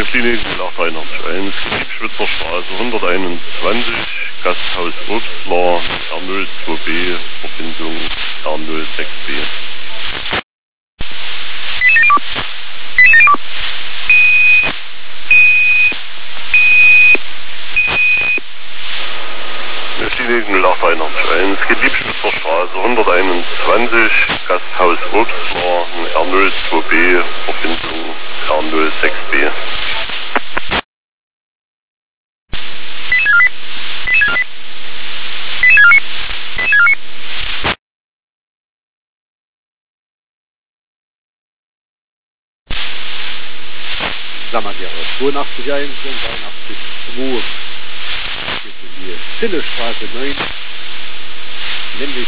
Klinik 0891, Betriebsschwitzer Straße 121, Gasthaus Obstler, R02B, Verbindung R06B. Klinik 0891, Betriebsschwitzer Straße 121, Gasthaus Obstler, R02B, Verbindung R06B. Sammergehre 82 1 und 83 2. Hier sind die Stillestraße 9, nämlich